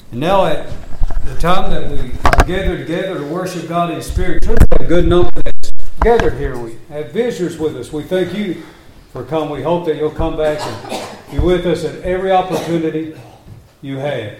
And now at the time that we are gathered together to worship God in spirit, truly a good number that's gathered here. We have visitors with us. We thank you for coming. We hope that you'll come back and be with us at every opportunity you have.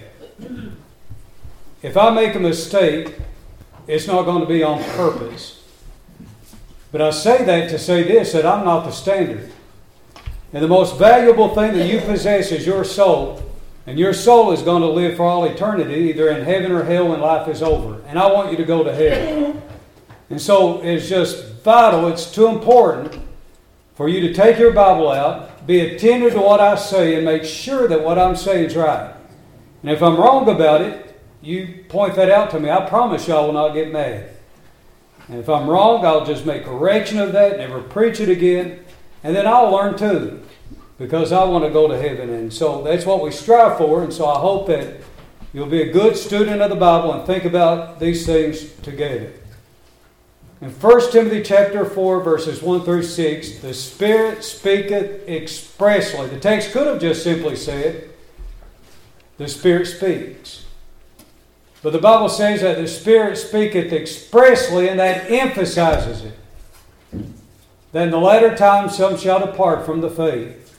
If I make a mistake, it's not going to be on purpose. But I say that to say this, that I'm not the standard. And the most valuable thing that you possess is your soul. And your soul is going to live for all eternity, either in heaven or hell when life is over. And I want you to go to heaven. And so it's just vital, it's too important for you to take your Bible out, be attentive to what I say, and make sure that what I'm saying is right. And if I'm wrong about it, you point that out to me. I promise you I will not get mad. And if I'm wrong, I'll just make correction of that, never preach it again. And then I'll learn too, because I want to go to heaven. And so that's what we strive for. And so I hope that you'll be a good student of the Bible and think about these things together. In 1 Timothy chapter 4, verses 1 through 6, the Spirit speaketh expressly. The text could have just simply said, the Spirit speaks. But the Bible says that the Spirit speaketh expressly, and that emphasizes it. That in the latter time some shall depart from the faith.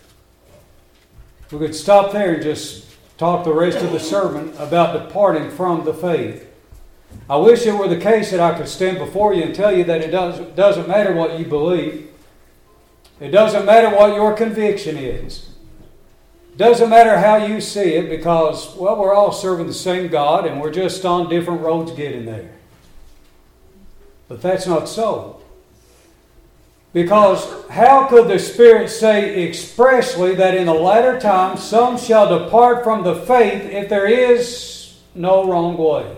We could stop there and just talk the rest of the sermon about departing from the faith. I wish it were the case that I could stand before you and tell you that it doesn't matter what you believe. It doesn't matter what your conviction is. It doesn't matter how you see it, because, well, we're all serving the same God and we're just on different roads getting there. But that's not so. Because how could the Spirit say expressly that in the latter time some shall depart from the faith if there is no wrong way?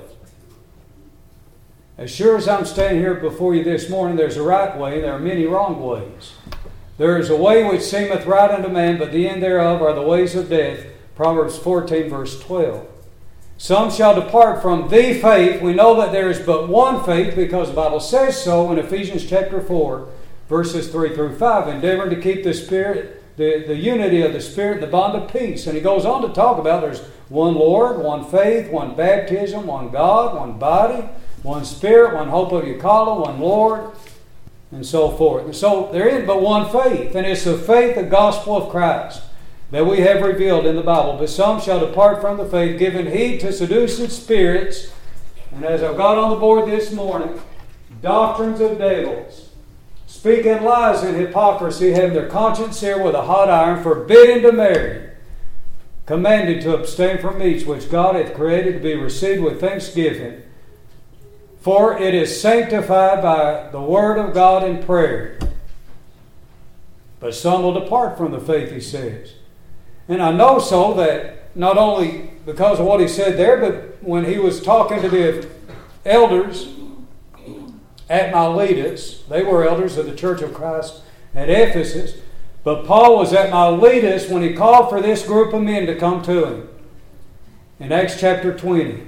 As sure as I'm standing here before you this morning, there's a right way and there are many wrong ways. There is a way which seemeth right unto man, but the end thereof are the ways of death. Proverbs 14, verse 12. Some shall depart from the faith. We know that there is but one faith because the Bible says so in Ephesians chapter 4, verses 3 through 5, endeavoring to keep the Spirit, the unity of the Spirit in the bond of peace. And he goes on to talk about there's one Lord, one faith, one baptism, one God, one body, one Spirit, one hope of Yahweh, one Lord, and so forth. And so there is but one faith, and it's the faith, the gospel of Christ, that we have revealed in the Bible. But some shall depart from the faith, giving heed to seducing spirits, and as I've got on the board this morning, doctrines of devils, speaking lies and hypocrisy, having their conscience seared with a hot iron, forbidding to marry, commanded to abstain from meats which God hath created to be received with thanksgiving. For it is sanctified by the word of God and prayer. But some will depart from the faith, he says. And I know so that not only because of what he said there, but when he was talking to the elders at Miletus, they were elders of the Church of Christ at Ephesus, but Paul was at Miletus when he called for this group of men to come to him. In Acts chapter 20.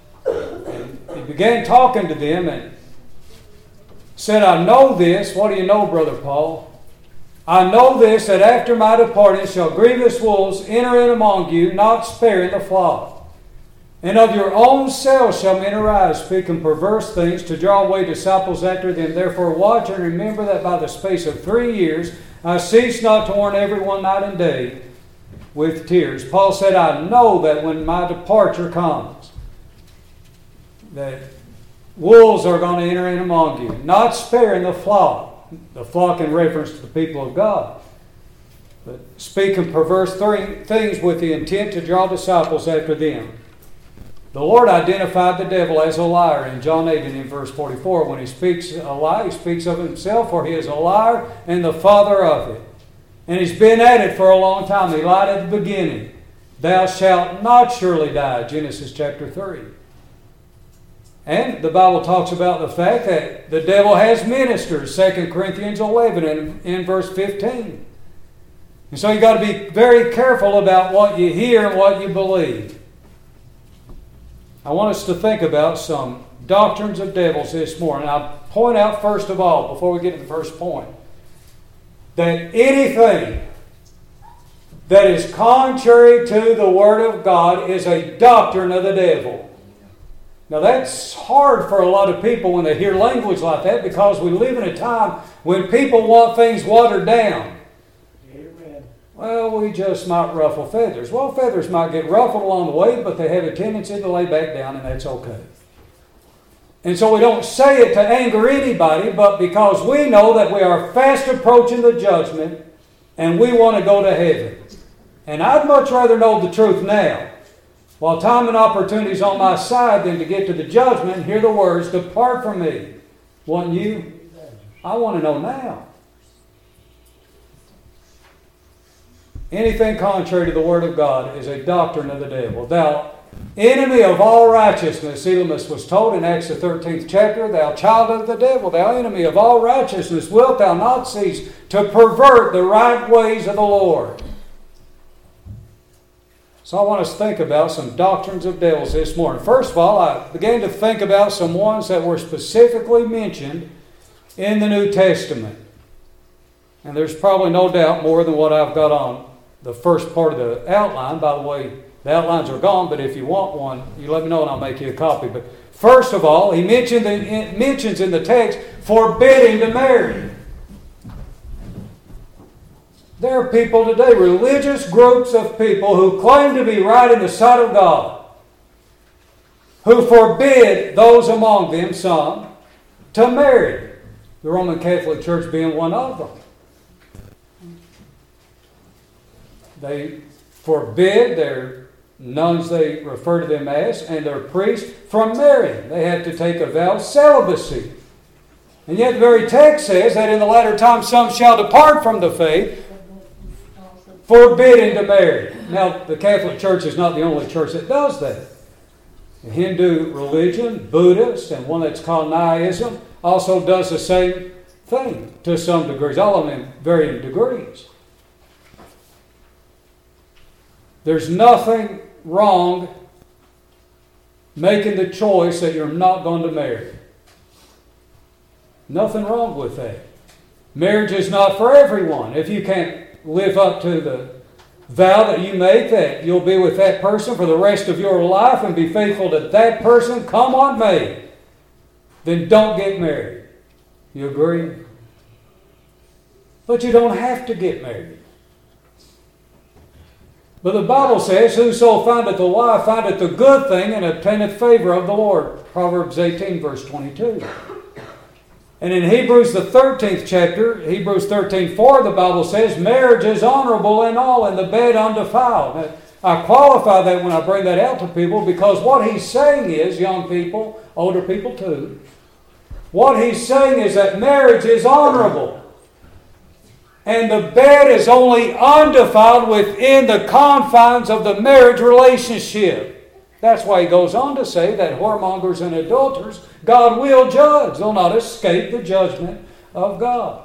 He began talking to them and said, I know this. What do you know, Brother Paul? I know this, that after my departing shall grievous wolves enter in among you, not sparing the flock. And of your own selves shall men arise, speaking perverse things, to draw away disciples after them. Therefore watch and remember that by the space of 3 years I cease not to warn everyone night and day with tears. Paul said, I know that when my departure comes, that wolves are going to enter in among you, not sparing the flock in reference to the people of God, but speaking perverse things with the intent to draw disciples after them. The Lord identified the devil as a liar in John 8 and in verse 44. When he speaks a lie, he speaks of himself, for he is a liar and the father of it. And he's been at it for a long time. He lied at the beginning. Thou shalt not surely die, Genesis chapter 3. And the Bible talks about the fact that the devil has ministers, 2 Corinthians 11 and in verse 15. And so you've got to be very careful about what you hear and what you believe. I want us to think about some doctrines of devils this morning. I'll point out first of all, before we get to the first point, that anything that is contrary to the Word of God is a doctrine of the devil. Now that's hard for a lot of people when they hear language like that, because we live in a time when people want things watered down. Amen. Well, we just might ruffle feathers. Well, feathers might get ruffled along the way, but they have a tendency to lay back down, and that's okay. And so we don't say it to anger anybody, but because we know that we are fast approaching the judgment and we want to go to heaven. And I'd much rather know the truth now, while time and opportunity is on my side, than to get to the judgment and hear the words, "Depart from me." Want you? I want to know now. Anything contrary to the Word of God is a doctrine of the devil. Thou enemy of all righteousness, Elymas was told in Acts the 13th chapter, "Thou child of the devil, thou enemy of all righteousness, wilt thou not cease to pervert the right ways of the Lord?" So I want us to think about some doctrines of devils this morning. First of all, I began to think about some ones that were specifically mentioned in the New Testament. And there's probably no doubt more than what I've got on the first part of the outline. By the way, the outlines are gone, but if you want one, you let me know and I'll make you a copy. But first of all, he mentions in the text forbidding to marry. There are people today, religious groups of people who claim to be right in the sight of God, who forbid those among them, some, to marry. The Roman Catholic Church being one of them. They forbid their nuns, they refer to them as, and their priests from marrying. They have to take a vow of celibacy. And yet the very text says that in the latter time some shall depart from the faith, forbidding to marry. Now, the Catholic Church is not the only church that does that. The Hindu religion, Buddhist, and one that's called Nihilism also does the same thing to some degrees, all of them in varying degrees. There's nothing wrong making the choice that you're not going to marry. Nothing wrong with that. Marriage is not for everyone. If you can't live up to the vow that you make that you'll be with that person for the rest of your life and be faithful to that person, come what may, then don't get married. You agree? But you don't have to get married. But the Bible says, "Whoso findeth a wife findeth a good thing and obtaineth favor of the Lord." Proverbs 18, verse 22. And in Hebrews the 13th chapter, Hebrews 13:4, the Bible says, "Marriage is honorable in all, and the bed undefiled." Now, I qualify that when I bring that out to people, because what he's saying is, young people, older people too, what he's saying is that marriage is honorable. And the bed is only undefiled within the confines of the marriage relationship. That's why he goes on to say that whoremongers and adulterers, God will judge. They'll not escape the judgment of God.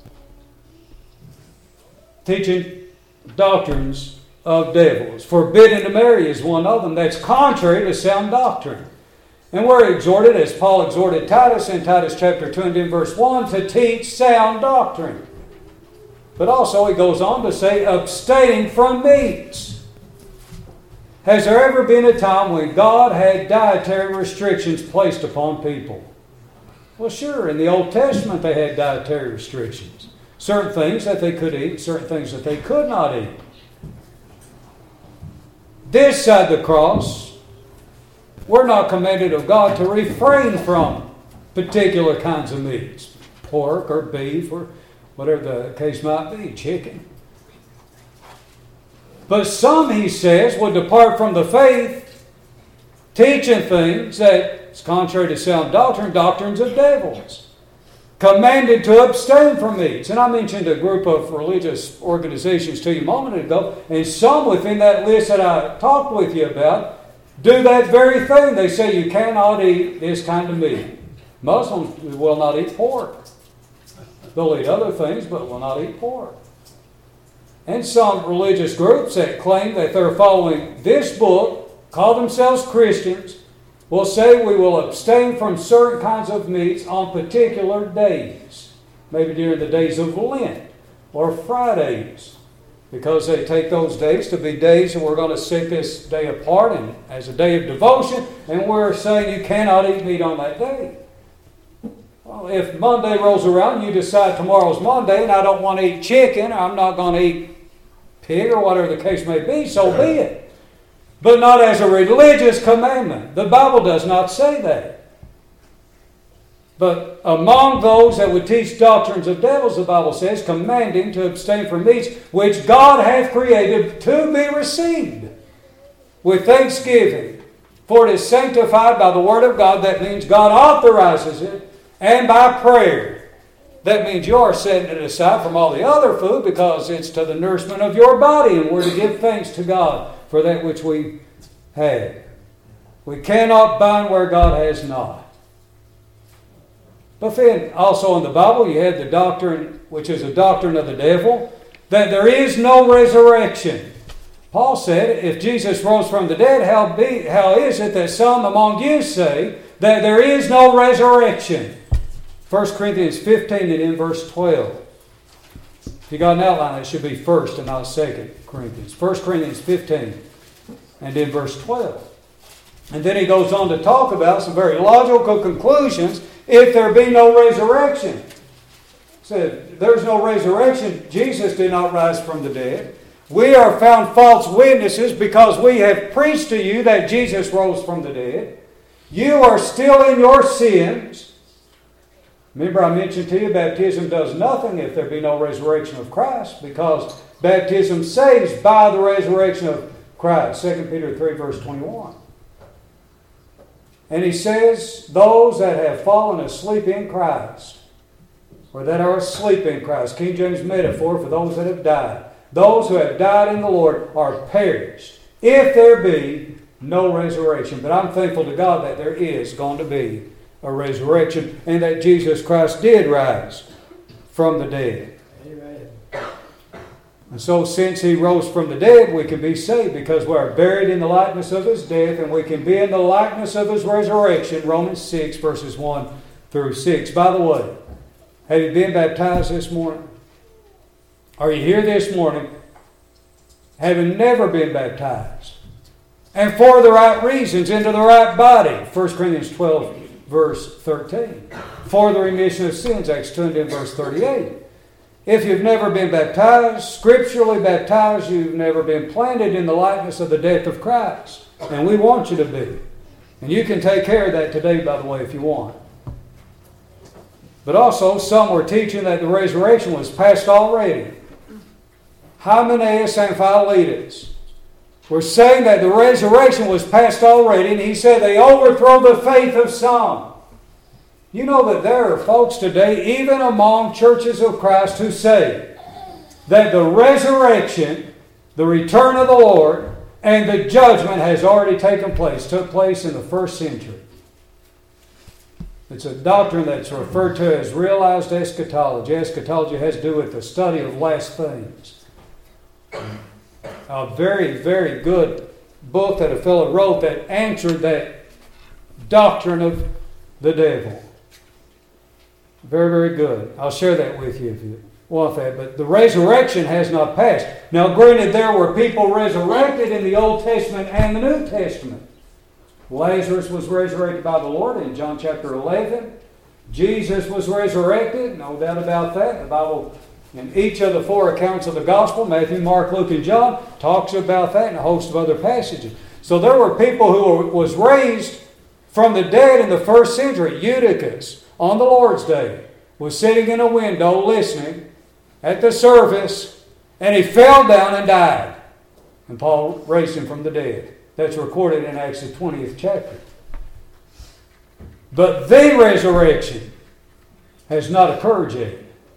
Teaching doctrines of devils. Forbidden to marry is one of them. That's contrary to sound doctrine. And we're exhorted, as Paul exhorted Titus in Titus chapter 2 and in verse 1, to teach sound doctrine. But also he goes on to say, abstaining from meats. Has there ever been a time when God had dietary restrictions placed upon people? Well, sure. In the Old Testament they had dietary restrictions. Certain things that they could eat, certain things that they could not eat. This side of the cross, we're not commanded of God to refrain from particular kinds of meats. Pork or beef or whatever the case might be, chicken. But some, he says, will depart from the faith, teaching things that is contrary to sound doctrine, doctrines of devils. Commanded to abstain from meats. And I mentioned a group of religious organizations to you a moment ago, and some within that list that I talked with you about do that very thing. They say you cannot eat this kind of meat. Muslims will not eat pork. They'll eat other things, but will not eat pork. And some religious groups that claim that they're following this book, call themselves Christians, will say we will abstain from certain kinds of meats on particular days. Maybe during the days of Lent or Fridays. because they take those days to be days, and we're going to set this day apart and as a day of devotion, and we're saying you cannot eat meat on that day. Well, if Monday rolls around, you decide tomorrow's Monday, and I don't want to eat chicken, I'm not going to eat pig, or whatever the case may be, so be it. But not as a religious commandment. The Bible does not say that. But among those that would teach doctrines of devils, the Bible says, commanding to abstain from meats which God hath created to be received with thanksgiving. For it is sanctified by the word of God. That means God authorizes it. And by prayer. That means you are setting it aside from all the other food because it's to the nourishment of your body. And we're to give thanks to God for that which we have. We cannot bind where God has not. But then also in the Bible you have the doctrine, which is a doctrine of the devil, that there is no resurrection. Paul said, if Jesus rose from the dead, how is it that some among you say that there is no resurrection? 1 Corinthians 15 and in verse 12. If you got an outline, it should be 1 and not 2 Corinthians. 1 Corinthians 15 and in verse 12. And then he goes on to talk about some very logical conclusions if there be no resurrection. He said, there's no resurrection. Jesus did not rise from the dead. We are found false witnesses because we have preached to you that Jesus rose from the dead. You are still in your sins. Remember I mentioned to you baptism does nothing if there be no resurrection of Christ, because baptism saves by the resurrection of Christ. 2 Peter 3 verse 21. And he says, those that have fallen asleep in Christ, or that are asleep in Christ, King James metaphor for those that have died. Those who have died in the Lord are perished, if there be no resurrection. But I'm thankful to God that there is going to be a resurrection, and that Jesus Christ did rise from the dead. Amen. And so since He rose from the dead, we can be saved because we are buried in the likeness of His death, and we can be in the likeness of His resurrection. Romans 6 verses 1 through 6. By the way, have you been baptized this morning? Are you here this morning having never been baptized? And for the right reasons, into the right body. 1 Corinthians 12 verse 13. For the remission of sins, Acts 2 and verse 38. If you've never been baptized, scripturally baptized, you've never been planted in the likeness of the death of Christ. And we want you to be. And you can take care of that today, by the way, if you want. But also, some were teaching that the resurrection was past already. Hymenaeus and Philetus were saying that the resurrection was past already, and he said they overthrow the faith of some. You know that there are folks today, even among churches of Christ, who say that the resurrection, the return of the Lord, and the judgment has already taken place, took place in the first century. It's a doctrine that's referred to as realized eschatology. Eschatology has to do with the study of last things. A very, very good book that a fellow wrote that answered that doctrine of the devil. Very, very good. I'll share that with you if you want that. But the resurrection has not passed. Now, granted, there were people resurrected in the Old Testament and the New Testament. Lazarus was resurrected by the Lord in John chapter 11. Jesus was resurrected, no doubt about that. The Bible, in each of the four accounts of the Gospel, Matthew, Mark, Luke, and John, talks about that and a host of other passages. So there were people who was raised from the dead in the first century. Eutychus, on the Lord's Day, was sitting in a window listening at the service, and he fell down and died. And Paul raised him from the dead. That's recorded in Acts the 20th chapter. But the resurrection has not occurred yet.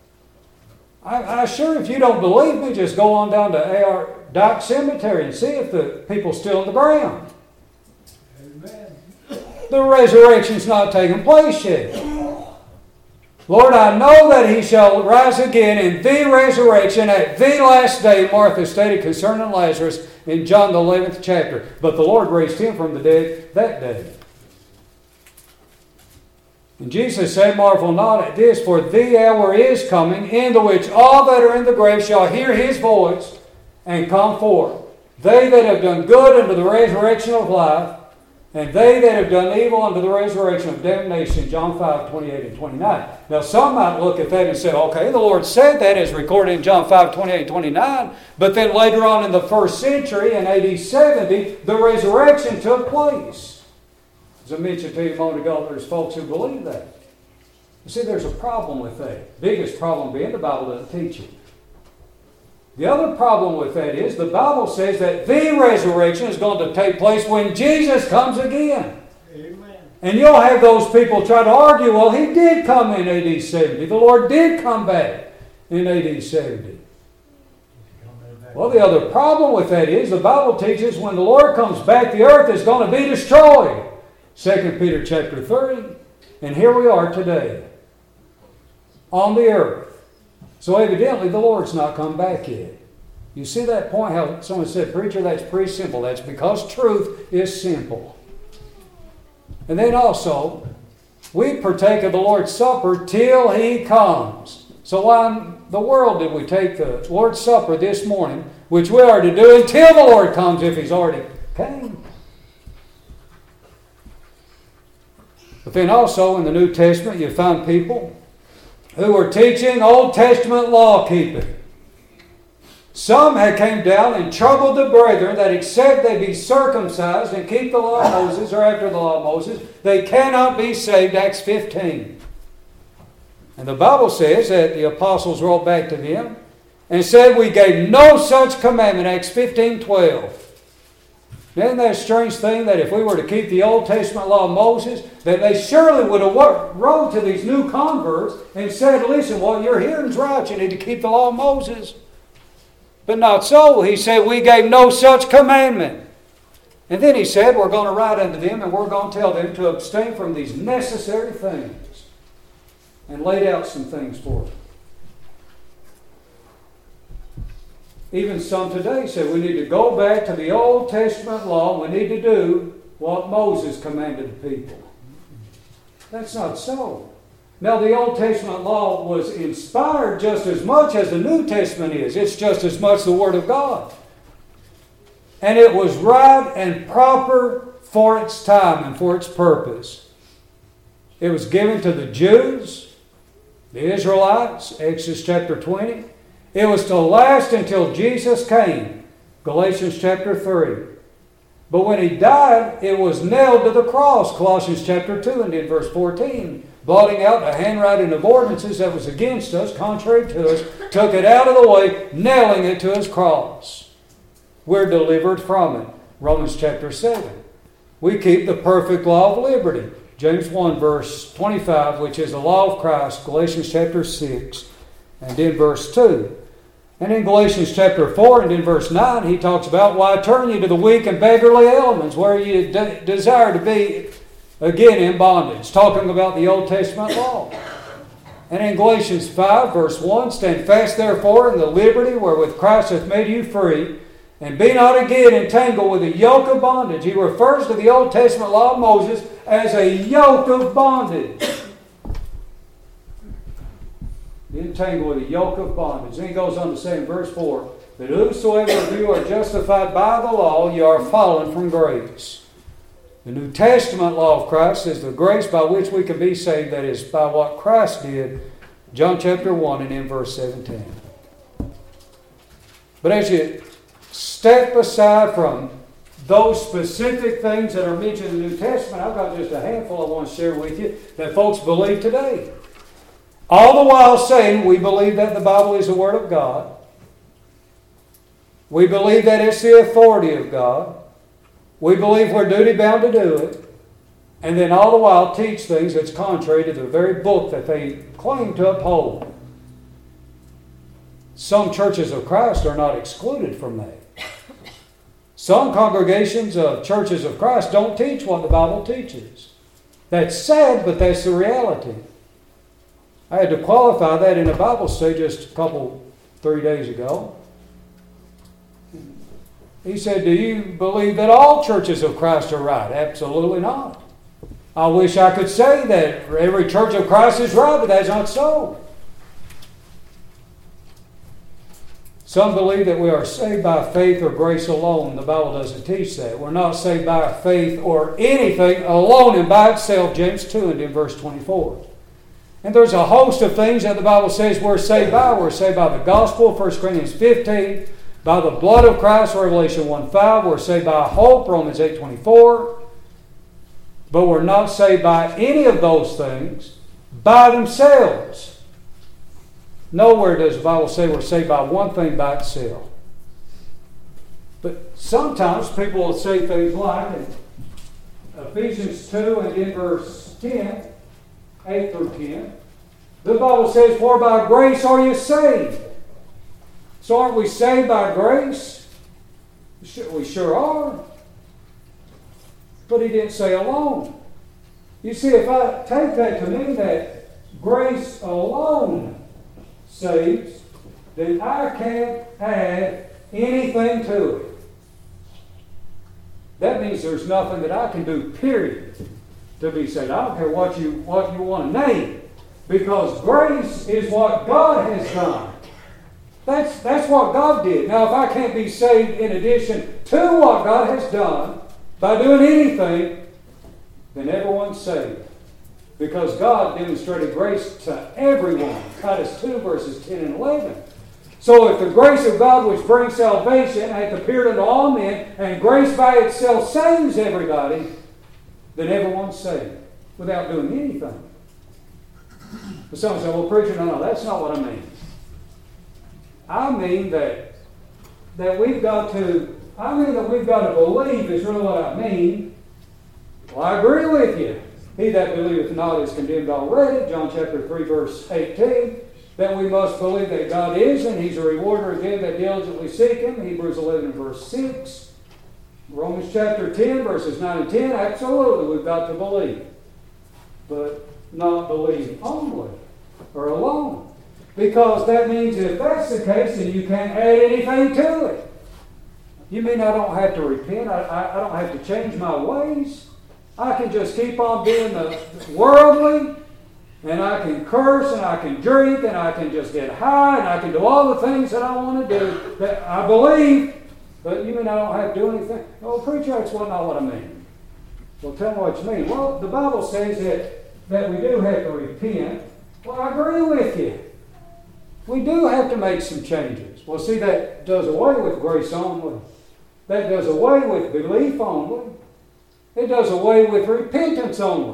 I sure, if you don't believe me, just go on down to A.R. Dyke Cemetery and see if the people's still in the ground. Amen. The resurrection's not taken place yet. Lord, I know that He shall rise again in the resurrection at the last day, Martha stated concerning Lazarus in John the 11th chapter. But the Lord raised him from the dead that day. And Jesus said, marvel not at this, for the hour is coming, in the which all that are in the grave shall hear His voice, and come forth. They that have done good unto the resurrection of life, and they that have done evil unto the resurrection of damnation. John 5, 28 and 29. Now some might look at that and say, okay, the Lord said that as recorded in John 5, 28 and 29. But then later on in the first century, in AD 70, the resurrection took place. As I mentioned to you a moment ago, there's folks who believe that. You see, there's a problem with that. Biggest problem being the Bible doesn't teach it. The other problem with that is the Bible says that the resurrection is going to take place when Jesus comes again. Amen. And you'll have those people try to argue, well, He did come in AD 70. The Lord did come back in AD 70. Well, the other problem with that is the Bible teaches when the Lord comes back, the earth is going to be destroyed. 2 Peter chapter 3. And here we are today on the earth. So evidently the Lord's not come back yet. You see that point, how someone said, preacher, that's pretty simple. That's because truth is simple. And then also, we partake of the Lord's Supper till He comes. So why in the world did we take the Lord's Supper this morning, which we are to do until the Lord comes if He's already came? But then also in the New Testament you find people who were teaching Old Testament law keeping. Some had came down and troubled the brethren that except they be circumcised and keep the law of Moses, or after the law of Moses, they cannot be saved, Acts 15. And the Bible says that the apostles wrote back to them and said, we gave no such commandment, Acts 15:12. Now, isn't that a strange thing that if we were to keep the Old Testament law of Moses, that they surely would have wrote to these new converts and said, listen, what you're hearing is right. You need to keep the law of Moses. But not so. He said, we gave no such commandment. And then he said, we're going to write unto them and we're going to tell them to abstain from these necessary things. And laid out some things for them. Even some today say we need to go back to the Old Testament law. We need to do what Moses commanded the people. That's not so. Now, the Old Testament law was inspired just as much as the New Testament is. It's just as much the Word of God. And it was right and proper for its time and for its purpose. It was given to the Jews, the Israelites, Exodus chapter 20. It was to last until Jesus came, Galatians chapter 3. But when He died, it was nailed to the cross, Colossians chapter 2 and in verse 14. Blotting out the handwriting of ordinances that was against us, contrary to us, took it out of the way, nailing it to His cross. We're delivered from it, Romans chapter 7. We keep the perfect law of liberty, James 1 verse 25, which is the law of Christ, Galatians chapter 6 and in verse 2. And in Galatians chapter 4 and in verse 9, he talks about, why turn you to the weak and beggarly elements where you desire to be again in bondage. Talking about the Old Testament law. And in Galatians 5 verse 1, stand fast therefore in the liberty wherewith Christ hath made you free, and be not again entangled with a yoke of bondage. He refers to the Old Testament law of Moses as a yoke of bondage. Entangled with a yoke of bondage. Then he goes on to say in verse 4, that whosoever of you are justified by the law, you are fallen from grace. The New Testament law of Christ is the grace by which we can be saved, that is, by what Christ did, John chapter 1 and in verse 17. But as you step aside from those specific things that are mentioned in the New Testament, I've got just a handful I want to share with you that folks believe today. All the while saying we believe that the Bible is the Word of God. We believe that it's the authority of God. We believe we're duty-bound to do it. And then all the while teach things that's contrary to the very book that they claim to uphold. Some churches of Christ are not excluded from that. Some congregations of churches of Christ don't teach what the Bible teaches. That's sad, but that's the reality. I had to qualify that in a Bible study just 3 days ago. He said, do you believe that all churches of Christ are right? Absolutely not. I wish I could say that every church of Christ is right, but that's not so. Some believe that we are saved by faith or grace alone. The Bible doesn't teach that. We're not saved by faith or anything alone and by itself, James 2 and in verse 24. And there's a host of things that the Bible says we're saved by. We're saved by the gospel, 1 Corinthians 15, by the blood of Christ, Revelation 1:5. We're saved by hope, Romans 8:24. But we're not saved by any of those things by themselves. Nowhere does the Bible say we're saved by one thing by itself. But sometimes people will say things like in Ephesians 2 and in verse 10, 8 through 10, the Bible says, "For by grace are you saved." So aren't we saved by grace? We sure are. But he didn't say alone. You see, if I take that to mean that grace alone saves, then I can't add anything to it. That means there's nothing that I can do, period, to be saved. I don't care what you want to name, because grace is what God has done. That's what God did. Now, if I can't be saved in addition to what God has done by doing anything, then everyone's saved. Because God demonstrated grace to everyone. Titus 2 verses 10 and 11. So if the grace of God which brings salvation hath appeared unto all men, and grace by itself saves everybody, then everyone's saved without doing anything. But some say, well, preacher, no, that's not what I mean. I mean that we've got to believe is really what I mean. Well, I agree with you. He that believeth not is condemned already. John chapter 3 verse 18. That we must believe that God is, and He's a rewarder of them that diligently seek Him. Hebrews 11 and verse 6. Romans chapter 10 verses 9 and 10. Absolutely, we've got to believe. But not believe only or alone. Because that means if that's the case, then you can't add anything to it. You mean I don't have to repent? I don't have to change my ways? I can just keep on being the worldly, and I can curse, and I can drink, and I can just get high, and I can do all the things that I want to do that I believe, but you mean I don't have to do anything? Oh, preacher, that's not what I mean. Well, tell me what you mean. Well, the Bible says that we do have to repent. Well, I agree with you. We do have to make some changes. Well, see, that does away with grace only. That does away with belief only. It does away with repentance only.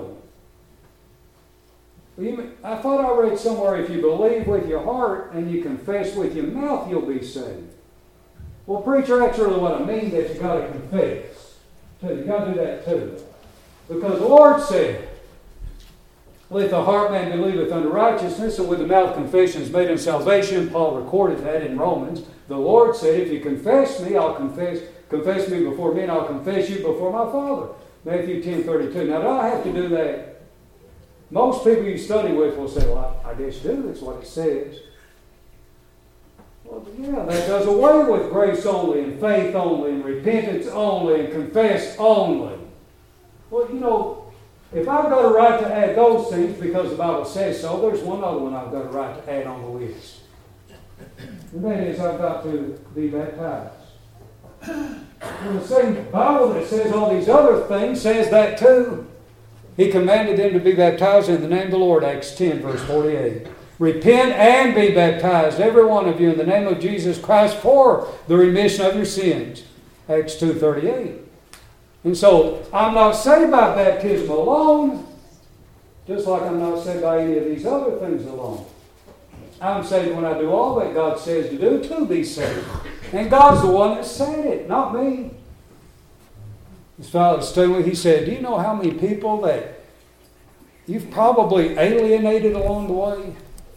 I thought I read somewhere if you believe with your heart and you confess with your mouth, you'll be saved. Well, preacher, that's really what I mean, that you've got to confess. You've got to do that too. Because the Lord said, with the heart man believeth unto righteousness, and with the mouth confession is made unto salvation. Paul recorded that in Romans. The Lord said, if you confess me, I'll confess me before men, I'll confess you before my Father. Matthew 10:32. Now, do I have to do that? Most people you study with will say, well, I guess you do. That's what it says. Well, yeah, that does away with grace only, and faith only, and repentance only, and confess only. Well, you know, if I've got a right to add those things because the Bible says so, there's one other one I've got a right to add on the list. And that is I've got to be baptized. And the same Bible that says all these other things says that too. He commanded them to be baptized in the name of the Lord, Acts 10, verse 48. Repent and be baptized, every one of you, in the name of Jesus Christ for the remission of your sins, Acts 2:38. And so, I'm not saved by baptism alone, just like I'm not saved by any of these other things alone. I'm saved when I do all that God says to do to be saved. And God's the one that said it, not me. This fellow was telling me, he said, do you know how many people that you've probably alienated along the way?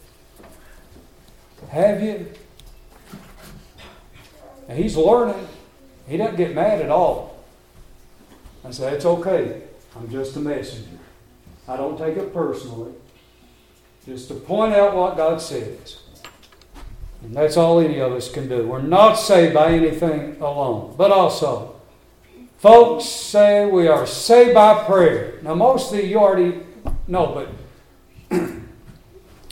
Have you? And he's learning. He doesn't get mad at all. I say, it's okay. I'm just a messenger. I don't take it personally. Just to point out what God says. And that's all any of us can do. We're not saved by anything alone. But also, folks say we are saved by prayer. Now, most of you already know, but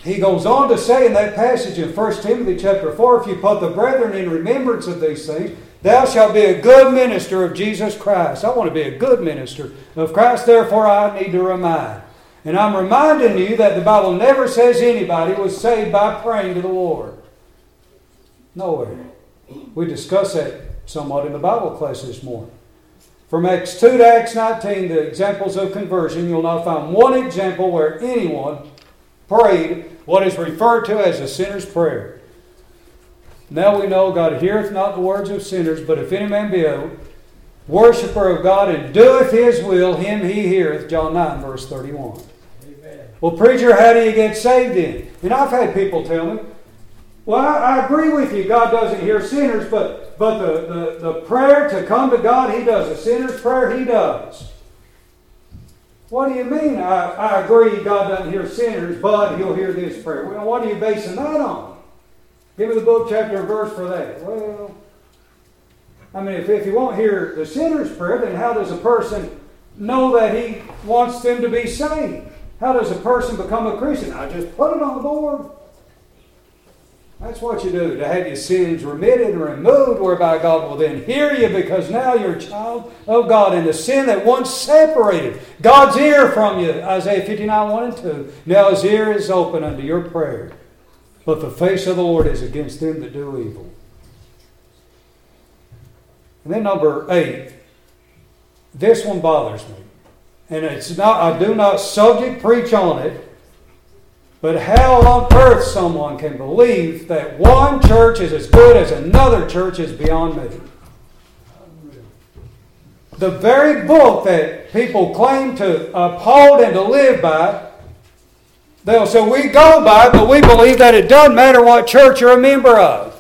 he goes on to say in that passage in 1 Timothy chapter 4, if you put the brethren in remembrance of these things, thou shalt be a good minister of Jesus Christ. I want to be a good minister of Christ, therefore I need to remind. And I'm reminding you that the Bible never says anybody was saved by praying to the Lord. Nowhere. We discussed that somewhat in the Bible class this morning. From Acts 2 to Acts 19, the examples of conversion, you'll not find one example where anyone prayed what is referred to as a sinner's prayer. Now we know God heareth not the words of sinners, but if any man be a worshipper of God and doeth His will, him He heareth. John 9, verse 31. Amen. Well, preacher, how do you get saved then? And I've had people tell me, well, I agree with you, God doesn't hear sinners, but the prayer to come to God, He does. A sinner's prayer, He does. What do you mean? I agree God doesn't hear sinners, but He'll hear this prayer. Well, what are you basing that on? Give me the book, chapter, and verse for that. Well, I mean, if you won't hear the sinner's prayer, then how does a person know that He wants them to be saved? How does a person become a Christian? I just put it on the board. That's what you do, to have your sins remitted and removed, whereby God will then hear you, because now you're a child of God. And the sin that once separated God's ear from you, Isaiah 59, 1 and 2, now His ear is open unto your prayer. But the face of the Lord is against them that do evil. And then number 8, this one bothers me. And it's not, I do not subject preach on it, but how on earth someone can believe that one church is as good as another church is beyond me. The very book that people claim to uphold and to live by, they'll say we go by, but we believe that it doesn't matter what church you're a member of.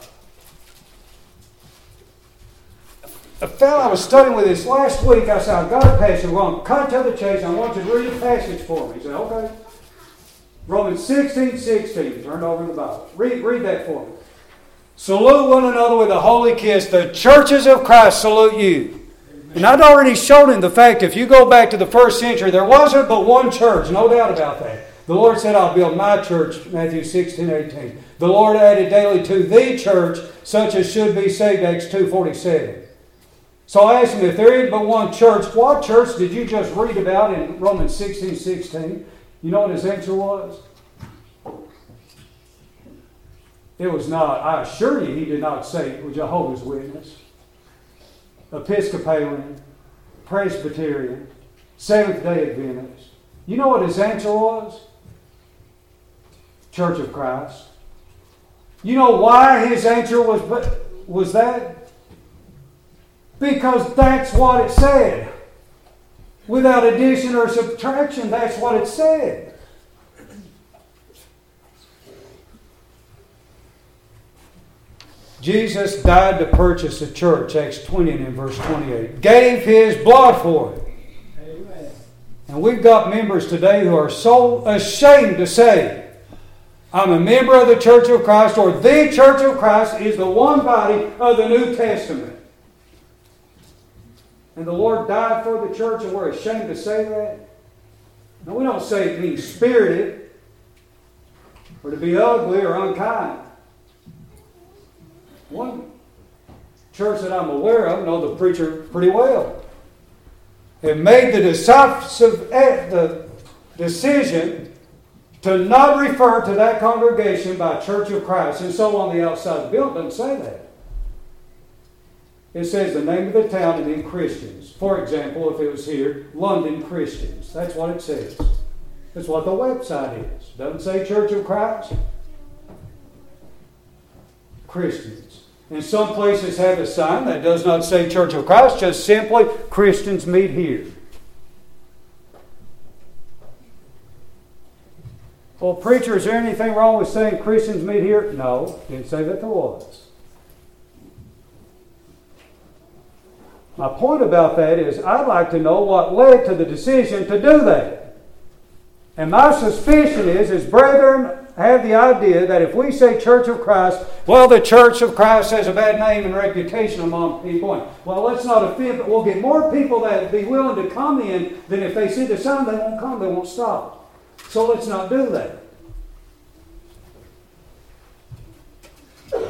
A fellow I was studying with this last week, I said, I've got a passage, we're going to cut to the chase, I want you to read a passage for me. He said, okay. Romans 16:16, turned over in the Bible. Read that for me. Salute one another with a holy kiss. The churches of Christ salute you. Amen. And I'd already showed him the fact, if you go back to the first century, there wasn't but one church, no doubt about that. The Lord said, I'll build my church, Matthew 16:18. The Lord added daily to the church, such as should be saved, Acts 2:47. So I asked him, if there ain't but one church, what church did you just read about in Romans 16:16? You know what his answer was? It was not, I assure you, he did not say Jehovah's Witness, Episcopalian, Presbyterian, Seventh-day Adventist. You know what his answer was? Church of Christ. You know why his answer was that? Because that's what it said. Without addition or subtraction, that's what it said. Jesus died to purchase a church, Acts 20 and in verse 28. Gave His blood for it. Amen. And we've got members today who are so ashamed to say, I'm a member of the Church of Christ, or the Church of Christ is the one body of the New Testament. And the Lord died for the church, and we're ashamed to say that? No, we don't say it means spirited, or to be ugly or unkind. One church that I'm aware of, know the preacher pretty well, have made the decision to not refer to that congregation by Church of Christ. And so on the outside of the building doesn't say that. It says the name of the town and then Christians. For example, if it was here, London Christians. That's what it says. That's what the website is. Doesn't say Church of Christ. Christians. And some places have a sign that does not say Church of Christ, just simply Christians meet here. Well, preacher, is there anything wrong with saying Christians meet here? No, didn't say that there was. My point about that is I'd like to know what led to the decision to do that. And my suspicion is brethren have the idea that if we say Church of Christ, well, the Church of Christ has a bad name and reputation among people. And, well, let's not offend, but we'll get more people that will be willing to come in than if they see the sign, they won't come, they won't stop. So let's not do that.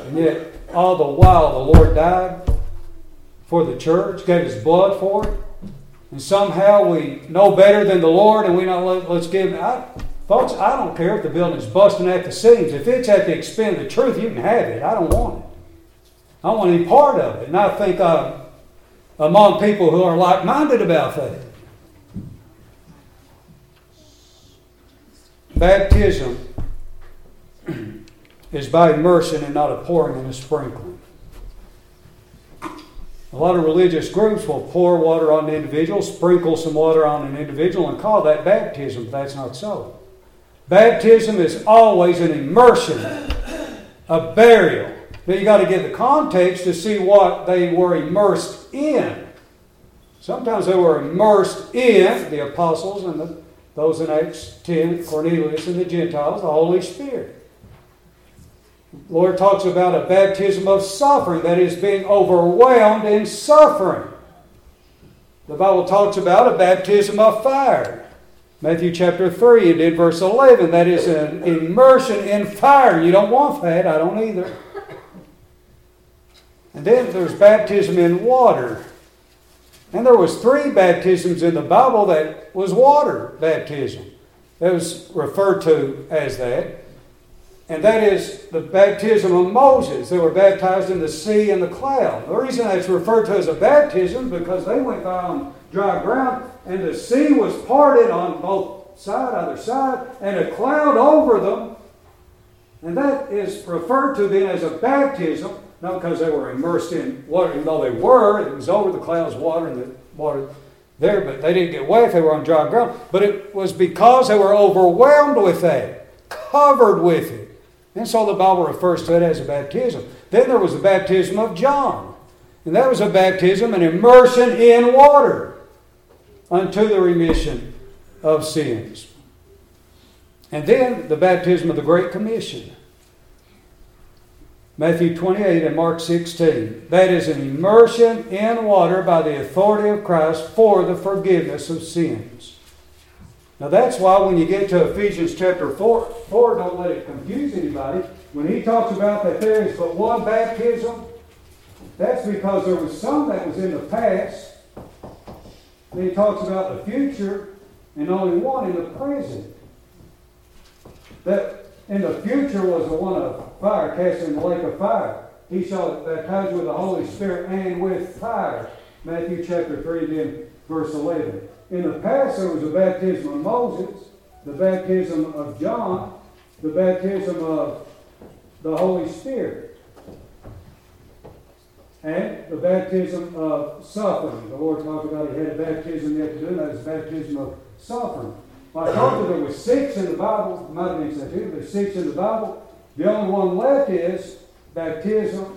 And yet, all the while, the Lord died for the church, gave His blood for it. And somehow we know better than the Lord, and we know, let's give. Folks, I don't care if the building's busting at the seams. If it's at the expense of the truth, you can have it. I don't want it. I don't want any part of it. And I think among people who are like-minded about that. Baptism is by immersion and not a pouring and a sprinkling. A lot of religious groups will pour water on an individual, sprinkle some water on an individual, and call that baptism, but that's not so. Baptism is always an immersion, a burial. Now you got to get the context to see what they were immersed in. Sometimes they were immersed in the apostles and those in Acts 10, Cornelius and the Gentiles, the Holy Spirit. The Lord talks about a baptism of suffering, that is, being overwhelmed in suffering. The Bible talks about a baptism of fire. Matthew chapter 3 and in verse 11, that is an immersion in fire. You don't want that, I don't either. And then there's baptism in water. And there was 3 baptisms in the Bible that was water baptism. That was referred to as that. And that is the baptism of Moses. They were baptized in the sea and the cloud. The reason that's referred to as a baptism is because they went by on dry ground and the sea was parted on both sides, either side, and a cloud over them. And that is referred to then as a baptism, not because they were immersed in water, even though they were. It was over the clouds, water, and the water there, but they didn't get wet if they were on dry ground. But it was because they were overwhelmed with that, covered with it. And so the Bible refers to it as a baptism. Then there was the baptism of John. And that was a baptism, an immersion in water unto the remission of sins. And then the baptism of the Great Commission. Matthew 28 and Mark 16. That is an immersion in water by the authority of Christ for the forgiveness of sins. Now that's why when you get to Ephesians chapter 4, don't let it confuse anybody. When he talks about that there is but one baptism, that's because there was some that was in the past. Then he talks about the future and only one in the present. That in the future was the one of fire cast in the lake of fire. He shall baptize with the Holy Spirit and with fire. Matthew chapter 3 then verse 11. In the past there was a baptism of Moses, the baptism of John, the baptism of the Holy Spirit, and the baptism of suffering. The Lord talked about he had a baptism yet to do, and that is baptism of suffering. Well, I told you there were 6 in the Bible. It might have been said too, there's 6 in the Bible. The only one left is baptism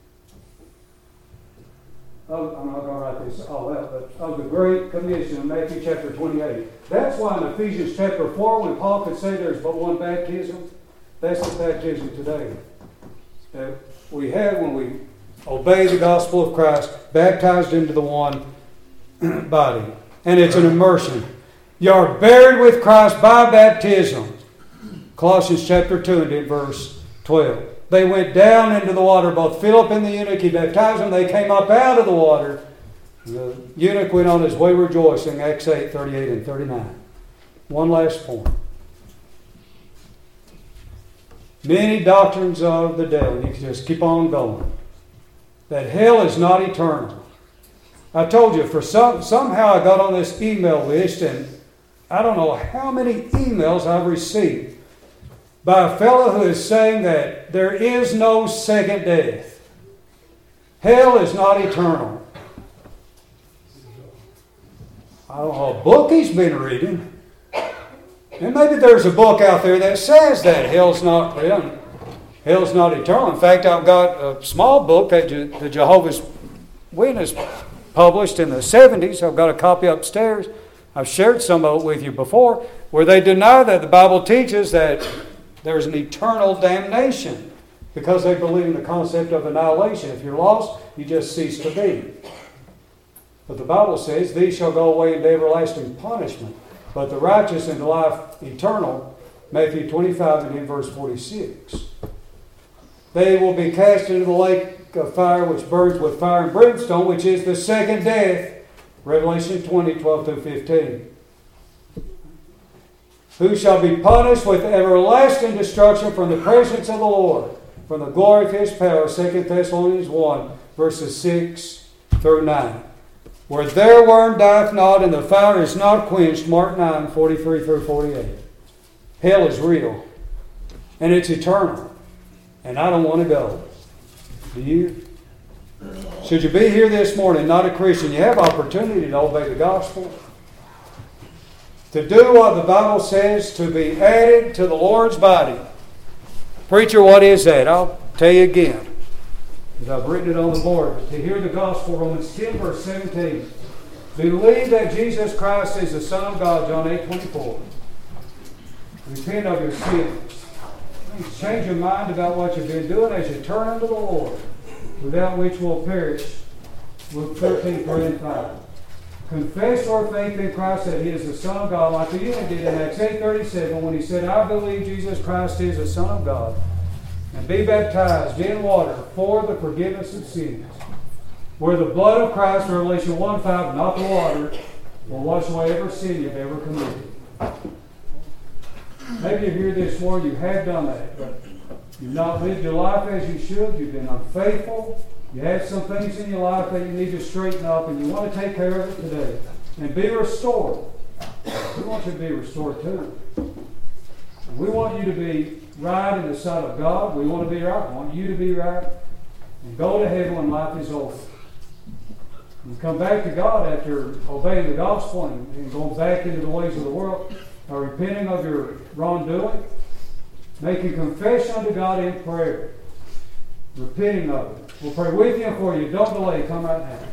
I'm not going to write this all out, but of the Great Commission in Matthew chapter 28. That's why in Ephesians chapter 4, when Paul could say there's but one baptism, that's the baptism today that we have when we obey the gospel of Christ, baptized into the one body. And it's an immersion. You are buried with Christ by baptism. Colossians chapter 2 and in verse 12. They went down into the water, both Philip and the eunuch. He baptized them. They came up out of the water. The eunuch went on his way rejoicing, Acts 8, 38 and 39. One last point. Many doctrines of the devil, you can just keep on going, that hell is not eternal. I told you, somehow I got on this email list, and I don't know how many emails I've received by a fellow who is saying that there is no second death. Hell is not eternal. I don't know a book he's been reading. And maybe there's a book out there that says that hell's not eternal. In fact, I've got a small book that the Jehovah's Witness published in the 70s. I've got a copy upstairs. I've shared some of it with you before, where they deny that the Bible teaches that there's an eternal damnation because they believe in the concept of annihilation. If you're lost, you just cease to be. But the Bible says, these shall go away into everlasting punishment, but the righteous into life eternal, Matthew 25 and in verse 46. they will be cast into the lake of fire which burns with fire and brimstone, which is the second death. Revelation 20, 12 through 15. Who shall be punished with everlasting destruction from the presence of the Lord, from the glory of His power. 2 Thessalonians 1, verses 6 through 9. Where their worm dieth not, and the fire is not quenched. Mark 9, 43 through 48. Hell is real. And it's eternal. And I don't want to go. Do you? Should you be here this morning, not a Christian, you have opportunity to obey the gospel. To do what the Bible says, to be added to the Lord's body. Preacher, what is that? I'll tell you again. As I've written it on the board. But to hear the gospel, Romans 10, verse 17. Believe that Jesus Christ is the Son of God, John 8, 24. Repent of your sins. Change your mind about what you've been doing as you turn unto the Lord, without which will perish. Luke 13, 3 and 5. Confess our faith in Christ that He is the Son of God, like the eunuch did in Acts 8:37 when he said, I believe Jesus Christ is the Son of God, and be baptized in water for the forgiveness of sins. Where the blood of Christ, Revelation 1:5, not the water, will wash away every sin you've ever committed. Maybe you're here this morning, you have done that, but you've not lived your life as you should. You've been unfaithful. You have some things in your life that you need to straighten up, and you want to take care of it today and be restored. We want you to be restored too. And we want you to be right in the sight of God. We want to be right. We want you to be right. And go to heaven when life is over. And come back to God after obeying the gospel and going back into the ways of the world, or repenting of your wrongdoing, making confession unto God in prayer, repenting of it. We'll pray with you and for you. Don't delay. Come right now.